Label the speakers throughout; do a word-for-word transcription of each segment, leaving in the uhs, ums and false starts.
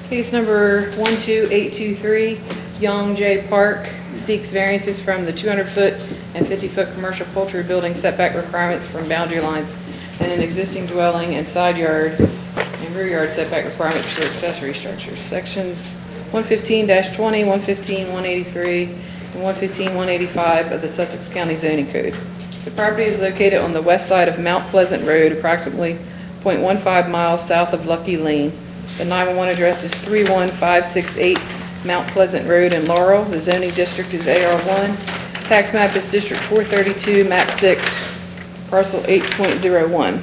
Speaker 1: Case number one two eight two three, Young J. Park seeks variances from the two hundred foot and fifty foot commercial poultry building setback requirements from boundary lines and an existing dwelling and side yard and rear yard setback requirements for accessory structures. Sections one fifteen dash twenty, one fifteen, one eighty-three, and one fifteen, one eighty-five of the Sussex County Zoning Code. The property is located on the west side of Mount Pleasant Road, approximately zero point one five miles south of Lucky Lane. The nine one one address is three one five six eight Mount Pleasant Road in Laurel. The zoning district is A R one. Tax map is District four thirty-two, map six, parcel eight point zero one.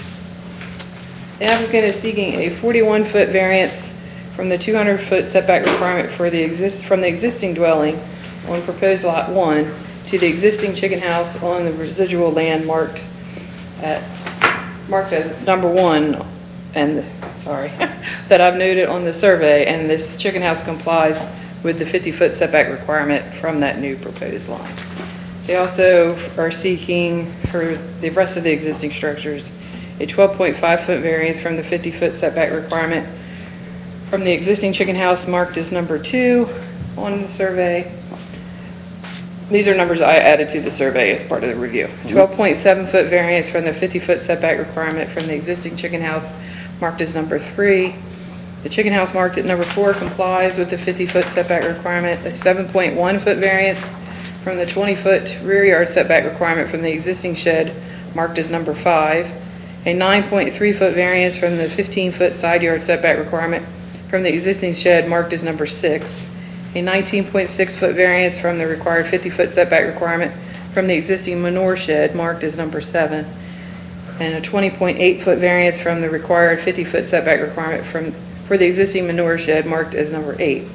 Speaker 1: The applicant is seeking a forty-one foot variance from the two hundred foot setback requirement for the exist from the existing dwelling on proposed lot one to the existing chicken house on the residual land marked at marked as number one, and sorry, that I've noted on the survey, and this chicken house complies with the fifty foot setback requirement from that new proposed line. They also are seeking for the rest of the existing structures a twelve point five foot variance from the fifty foot setback requirement from the existing chicken house marked as number two on the survey. These are numbers I added to the survey as part of the review. twelve point seven foot variance from the fifty foot setback requirement from the existing chicken house marked as number three. The chicken house marked at number four complies with the fifty foot setback requirement. A seven point one foot variance from the twenty foot rear yard setback requirement from the existing shed marked as number five. A nine point three foot variance from the fifteen foot side yard setback requirement from the existing shed marked as number six. A nineteen point six foot variance from the required fifty foot setback requirement from the existing manure shed marked as number seven. And a twenty point eight foot variance from the required fifty foot setback requirement from for the existing manure shed marked as number eight.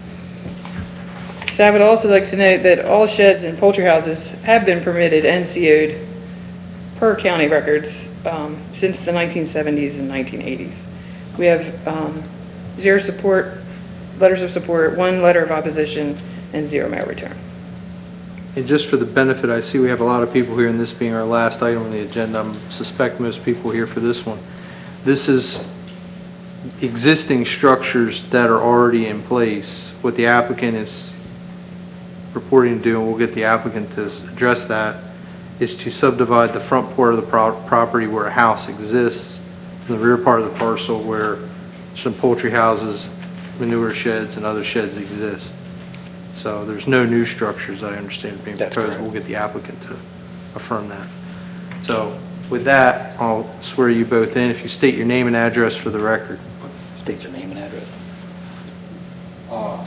Speaker 1: Staff would also like to note that all sheds and poultry houses have been permitted and C O'd per county records um, since the nineteen seventies and nineteen eighties. We have um, zero support, letters of support, one letter of opposition, and zero mail return.
Speaker 2: And just for the benefit, I see we have a lot of people here, and this being our last item on the agenda, I suspect most people here for this one. This is existing structures that are already in place. What the applicant is purporting to do, and we'll get the applicant to address that, is to subdivide the front part of the pro property where a house exists from the rear part of the parcel where some poultry houses, manure sheds, and other sheds exist. So there's no new structures, I understand, being
Speaker 3: That's
Speaker 2: proposed.
Speaker 3: correct.
Speaker 2: We'll get the applicant to affirm that. So with that, I'll swear you both in. If you state your name and address for the record.
Speaker 3: State your name and address.
Speaker 4: Uh,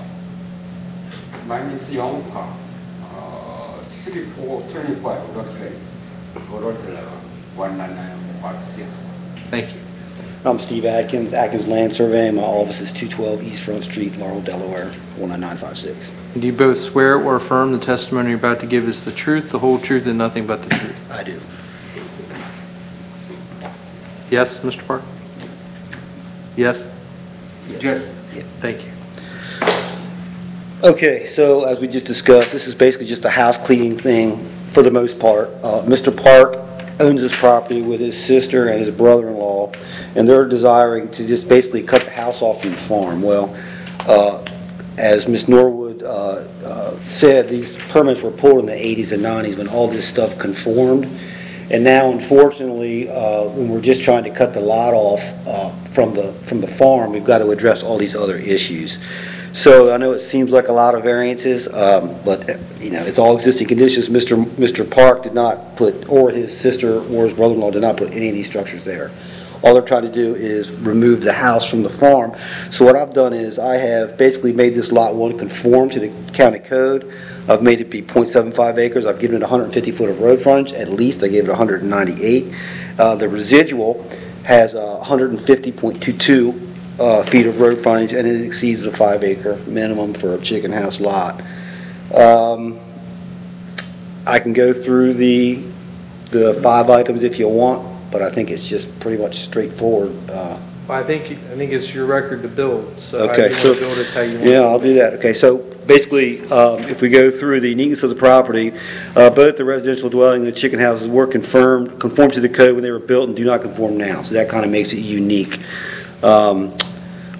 Speaker 4: my name is Young Park, uh, sixty-four twenty-five Road Lane, Road one nine nine five six.
Speaker 2: Thank you.
Speaker 3: I'm Steve Atkins, Atkins Land Surveying. My office is two twelve East Front Street, Laurel, Delaware, one nine nine five six.
Speaker 2: Do you both swear or affirm the testimony you're about to give is the truth, the whole truth, and nothing but the truth?
Speaker 3: I do.
Speaker 2: Yes, Mister Park? Yes?
Speaker 4: Yes.
Speaker 3: Yeah.
Speaker 2: Thank you.
Speaker 3: Okay, so as we just discussed, this is basically just a house cleaning thing for the most part. Uh, Mister Park owns this property with his sister and his brother-in-law, and they're desiring to just basically cut the house off from the farm. Well, uh, as Miz Norwood uh, uh, said, these permits were pulled in the eighties and nineties when all this stuff conformed. And now, unfortunately, uh, when we're just trying to cut the lot off uh, from the from the farm, we've got to address all these other issues. So I know it seems like a lot of variances, um, but you know it's all existing conditions. Mister Mister Park did not put, or his sister or his brother-in-law did not put any of these structures there. All they're trying to do is remove the house from the farm. So what I've done is I have basically made this lot one conform to the county code. I've made it be zero point seven five acres. I've given it one hundred fifty foot of road frontage. At least I gave it one hundred ninety-eight. Uh, the residual has uh, one hundred fifty point two two uh, feet of road frontage, and it exceeds the five acre minimum for a chicken house lot. Um, I can go through the the five items if you want, but I think it's just pretty much straightforward. Uh,
Speaker 2: Well, I think, I think it's your record to build, so
Speaker 3: Okay,
Speaker 2: how you
Speaker 3: so-
Speaker 2: want to build it, how you want
Speaker 3: Yeah,
Speaker 2: to
Speaker 3: I'll
Speaker 2: build
Speaker 3: do that. Okay, so basically, um, if we go through the neatness of the property, uh, both the residential dwelling and the chicken houses were confirmed, conformed to the code when they were built and do not conform now, so that kind of makes it unique. Um,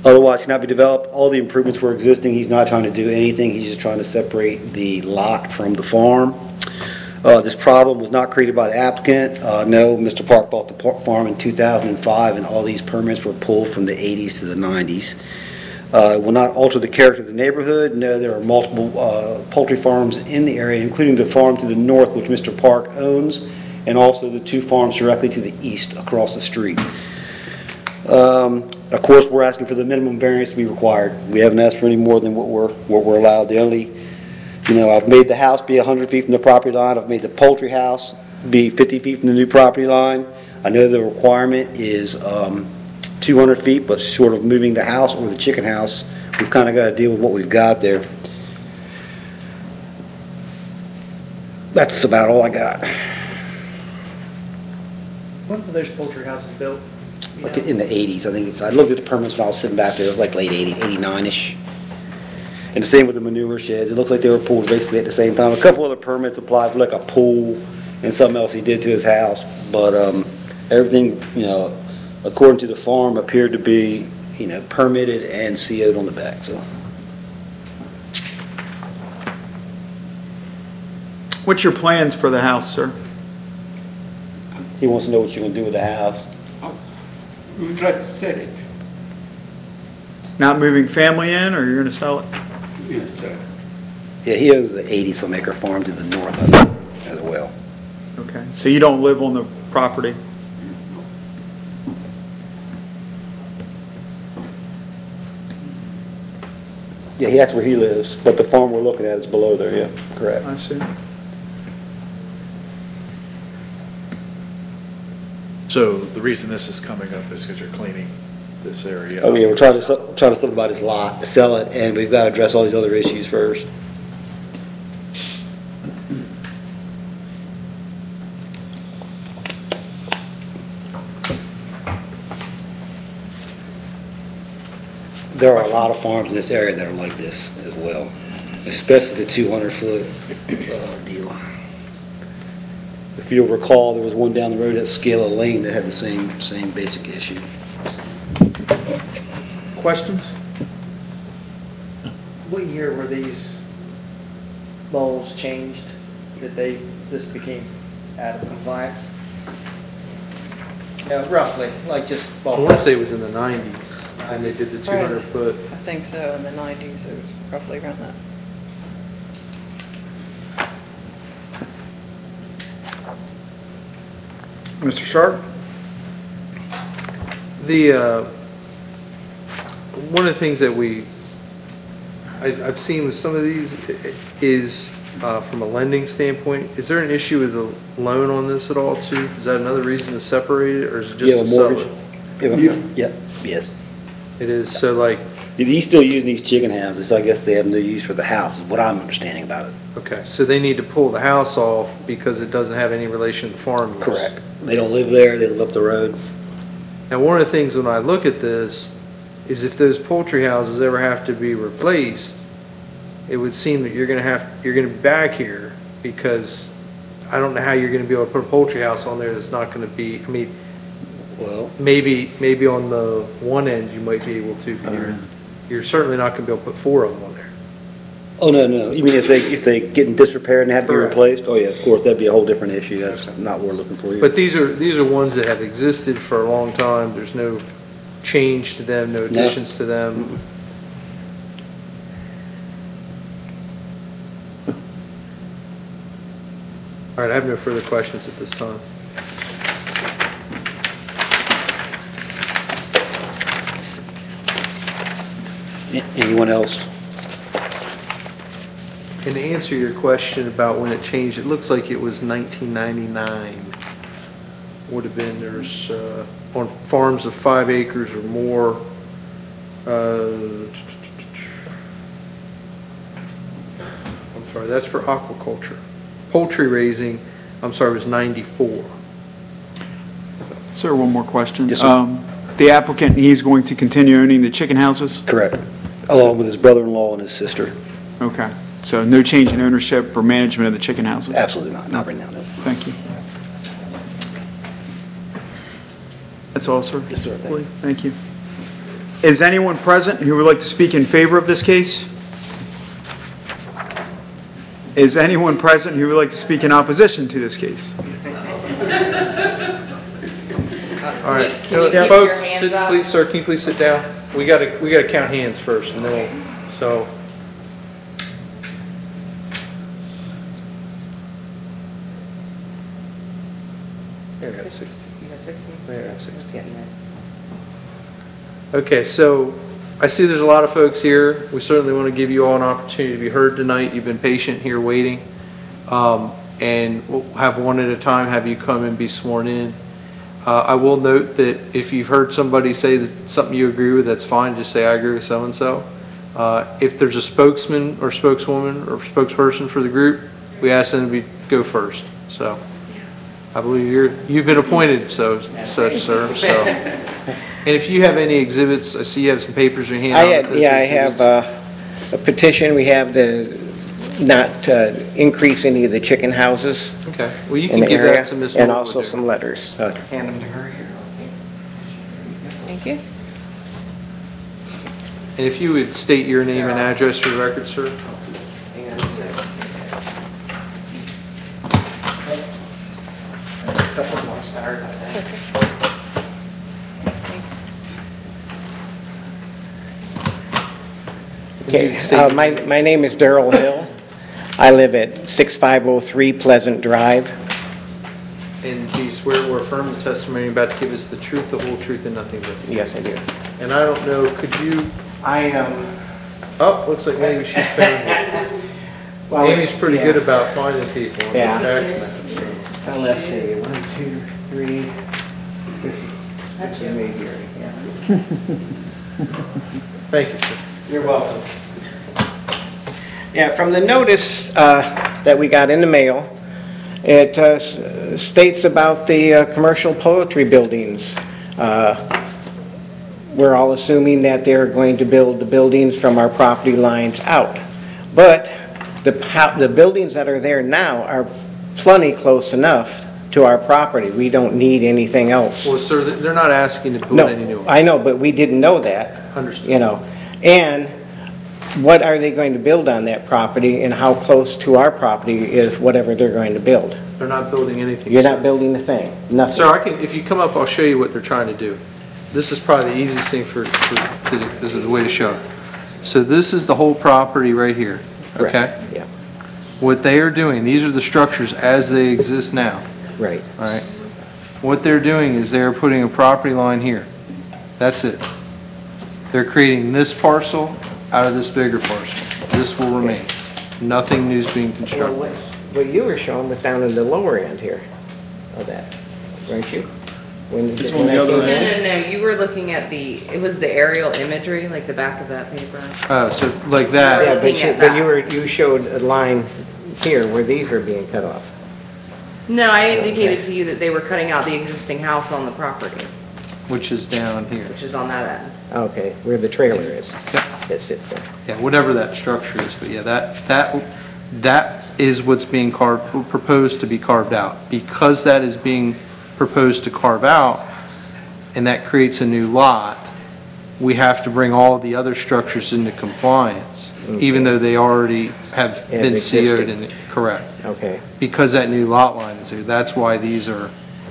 Speaker 3: Otherwise, cannot be developed. All the improvements were existing. He's not trying to do anything. He's just trying to separate the lot from the farm. Uh, This problem was not created by the applicant. Uh, No, Mister Park bought the par- farm in two thousand five, and all these permits were pulled from the eighties to the nineties. Uh, It will not alter the character of the neighborhood. No, there are multiple uh, poultry farms in the area, including the farm to the north, which Mister Park owns, and also the two farms directly to the east across the street. Um, Of course, we're asking for the minimum variance to be required. We haven't asked for any more than what we're, what we're allowed. The only, you know, I've made the house be one hundred feet from the property line. I've made the poultry house be fifty feet from the new property line. I know the requirement is um, two hundred feet, but short of moving the house or the chicken house, we've kind of got to deal with what we've got there. That's about all I got.
Speaker 5: When were those poultry houses built? You
Speaker 3: Like
Speaker 5: know?
Speaker 3: in the eighties, I think it's, I looked at the permits when I was sitting back there, it was like late eighty, eighty-nine-ish. And the same with the manure sheds, it looks like they were pulled basically at the same time. A couple other permits applied for like a pool and something else he did to his house, but, um, everything, you know, according to the farm, appeared to be, you know, permitted and C O'd on the back, so.
Speaker 6: What's your plans for the house, sir?
Speaker 3: He wants to know what you're gonna do with the house.
Speaker 4: We would try to sell it.
Speaker 6: Not moving family in, or you're going to sell it?
Speaker 4: Yes, sir.
Speaker 3: Yeah, he owns the eighty some acre farm to the north of it as well.
Speaker 6: Okay, so you don't live on the property?
Speaker 3: Yeah, he- that's where he lives, but the farm we're looking at is below there, yeah, correct.
Speaker 6: I see.
Speaker 7: So the reason this is coming up is because you're cleaning this area.
Speaker 3: Oh, yeah, we're
Speaker 7: up.
Speaker 3: trying to, su- trying to subdivide his lot, to sell it, and we've got to address all these other issues first. There are a lot of farms in this area that are like this as well, especially the two hundred foot uh, deal. If you'll recall, there was one down the road at Scala Lane that had the same, same basic issue.
Speaker 6: Questions?
Speaker 5: What year were these laws changed that they, this became out of compliance? Yeah, roughly, like just
Speaker 2: I want to say it was in the nineties, and they did the two hundred foot.
Speaker 1: I think so, in the nineties, it was roughly around that.
Speaker 6: Mister Sharp?
Speaker 2: The, uh, one of the things that we, I, I've seen with some of these is, uh, from a lending standpoint, is there an issue with the loan on this at all too? Is that another reason to separate it, or is it
Speaker 3: You
Speaker 2: just
Speaker 3: have
Speaker 2: to
Speaker 3: a
Speaker 2: sell
Speaker 3: mortgage?
Speaker 2: it?
Speaker 3: You have a- Yeah, yes.
Speaker 2: It is, so like,
Speaker 3: He's still using these chicken houses, so I guess they have no use for the house, is what I'm understanding about it.
Speaker 2: okay, so they need to pull the house off because it doesn't have any relation to the farm use.
Speaker 3: Correct. They don't live there, they live up the road.
Speaker 2: Now, one of the things when I look at this is if those poultry houses ever have to be replaced, it would seem that you're gonna have, you're gonna be back here, because I don't know how you're gonna be able to put a poultry house on there that's not gonna be, I mean,
Speaker 3: Well,
Speaker 2: maybe, maybe on the one end you might be able to, but you're, you're certainly not gonna be able to put four of them on there.
Speaker 3: oh, no, no, you mean if they, if they get in disrepair and have to be
Speaker 2: Correct.
Speaker 3: replaced? Oh, yeah, of course, that'd be a whole different issue, that's not what we're looking for here.
Speaker 2: But these are, these are ones that have existed for a long time, there's no change to them, no
Speaker 3: No.
Speaker 2: additions to them. All right, I have no further questions at this time.
Speaker 3: A- Anyone else?
Speaker 2: And to answer your question about when it changed, it looks like it was nineteen ninety-nine. Would have been, there's, uh, on farms of five acres or more, uh, I'm sorry, that's for aquaculture. Poultry raising, I'm sorry, was ninety-four.
Speaker 6: Sir, one more question.
Speaker 3: Yes, sir.
Speaker 6: Um, The applicant, he's going to continue owning the chicken houses?
Speaker 3: Correct. Along with his brother-in-law and his sister.
Speaker 6: Okay, so no change in ownership or management of the chicken houses?
Speaker 3: Absolutely not, not right now, no.
Speaker 6: Thank you. That's all, sir?
Speaker 3: Yes, sir, thank you.
Speaker 6: Thank you. Is anyone present who would like to speak in favor of this case? Is anyone present who would like to speak in opposition to this case?
Speaker 2: All right,
Speaker 1: Can you keep your
Speaker 2: folks,
Speaker 1: hands
Speaker 2: sit,
Speaker 1: up?
Speaker 2: please, sir, can you please sit down? We gotta, we gotta count hands first, and then we'll, so. There, I have sixteen. There, I have sixteen. Okay, so I see there's a lot of folks here. We certainly want to give you all an opportunity to be heard tonight. You've been patient here waiting. Um, and we'll have one at a time, have you come and be sworn in. Uh, I will note that if you've heard somebody say that something you agree with, that's fine. Just say, I agree with so-and-so. Uh, if there's a spokesman or spokeswoman or spokesperson for the group, we ask them to be, go first. So I believe you're, you've been appointed so, such, sir. So, and if you have any exhibits, I see you have some papers in your hand.
Speaker 8: I had, yeah, I have uh, a petition. We have the not uh, increase any of the chicken houses
Speaker 2: Okay, well, you
Speaker 8: in
Speaker 2: can
Speaker 8: the
Speaker 2: give
Speaker 8: area,
Speaker 2: that to Miz
Speaker 8: and
Speaker 2: Norwood
Speaker 8: also
Speaker 2: there.
Speaker 8: some letters. Uh, Hand them to her here.
Speaker 1: Thank you.
Speaker 2: And if you would state your name and address for the record, sir.
Speaker 8: Hang on a second. Couple more, sorry about that. Okay, uh, my, my name is Darrell Hill. I live at sixty-five oh three Pleasant Drive.
Speaker 2: And do you swear or affirm the testimony you're about to give is the truth, the whole truth, and nothing but the truth?
Speaker 8: Yes, I do.
Speaker 2: And I don't know, could you,
Speaker 8: I, um...
Speaker 2: oh, looks like maybe she's found it.
Speaker 8: well,
Speaker 2: Amy's pretty
Speaker 8: yeah.
Speaker 2: good about finding people on
Speaker 8: Yeah.
Speaker 2: this tax map, so.
Speaker 8: Uh, let's see, one, two, three, this is, this is me here, yeah.
Speaker 2: Thank you, sir.
Speaker 8: You're welcome. Yeah, from the notice uh, that we got in the mail, it uh, s- states about the uh, commercial poultry buildings. Uh, We're all assuming that they're going to build the buildings from our property lines out. But the po- the buildings that are there now are plenty close enough to our property. We don't need anything else.
Speaker 2: Well, sir, they're not asking to build
Speaker 8: No,
Speaker 2: any new ones.
Speaker 8: I know, but we didn't know that.
Speaker 2: Understood.
Speaker 8: You know, and what are they going to build on that property, and how close to our property is whatever they're going to build?
Speaker 2: They're not building anything.
Speaker 8: You're
Speaker 2: sir.
Speaker 8: not building a thing, nothing.
Speaker 2: Sir, I can, if you come up, I'll show you what they're trying to do. This is probably the easiest thing for, for, to do. This is the way to show it. So this is the whole property right here,
Speaker 8: Correct.
Speaker 2: okay?
Speaker 8: Yeah,
Speaker 2: What they are doing, these are the structures as they exist now,
Speaker 8: right.
Speaker 2: all right? What they're doing is they're putting a property line here. That's it. They're creating this parcel out of this bigger parcel. This will remain. Nothing new is being
Speaker 8: Well,
Speaker 2: constructed.
Speaker 8: what, what you were showing was down in the lower end here of that, weren't you? When
Speaker 6: It's
Speaker 8: when
Speaker 6: on the
Speaker 8: I
Speaker 6: other
Speaker 8: came
Speaker 6: end.
Speaker 8: in?
Speaker 1: No, no, no, you were looking at the, it was the aerial imagery, like the back of that paper.
Speaker 2: Oh, so like
Speaker 8: Yeah,
Speaker 2: that,
Speaker 8: but
Speaker 1: looking
Speaker 8: you,
Speaker 1: at
Speaker 8: but you
Speaker 1: that.
Speaker 8: were, you showed a line here where these were being cut off.
Speaker 1: No, I indicated to you that they were cutting out the existing house on the property,
Speaker 2: which is down here.
Speaker 1: which is on that end.
Speaker 8: Okay, where the trailer is.
Speaker 2: Yep.
Speaker 8: That sits there.
Speaker 2: Yeah, whatever that structure is, but yeah, that, that, that is what's being carved, proposed to be carved out. Because that is being proposed to carve out, and that creates a new lot, we have to bring all of the other structures into compliance, even though they already have
Speaker 8: Have
Speaker 2: been C O'd
Speaker 8: existed.
Speaker 2: in, the- correct.
Speaker 8: Okay.
Speaker 2: Because that new lot line is there, that's why these are,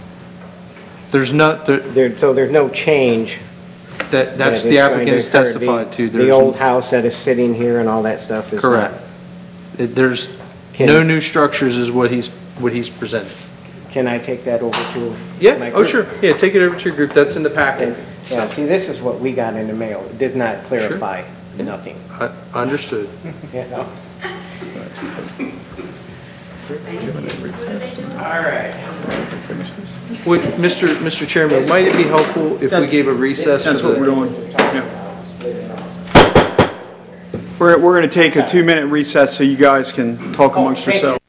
Speaker 2: there's no, there-
Speaker 8: There, so there's no change.
Speaker 2: that, that's
Speaker 8: that
Speaker 2: the
Speaker 8: is going
Speaker 2: applicant
Speaker 8: to
Speaker 2: has
Speaker 8: occur. The-
Speaker 2: testified to.
Speaker 8: The
Speaker 2: There's-
Speaker 8: old house that is sitting here and all that stuff is not.
Speaker 2: Correct. It- There's,
Speaker 8: Can-
Speaker 2: no new structures is what he's, what he's presented.
Speaker 8: Can I take that over to?
Speaker 2: Yeah,
Speaker 8: my
Speaker 2: oh,
Speaker 8: group?
Speaker 2: sure, yeah, take it over to your group, that's in the packet.
Speaker 8: It's- Yeah, see, this is what we got in the mail. It did not clarify nothing,
Speaker 2: I- Understood.
Speaker 8: you know? All right.
Speaker 2: Would, Mister Mister Chairman, might it be helpful if we
Speaker 6: That's-
Speaker 2: gave a recess for
Speaker 6: That's what we're
Speaker 2: the?
Speaker 6: doing. Yeah. We're, we're going to take a two-minute recess so you guys can talk amongst
Speaker 8: thank you.
Speaker 6: yourselves.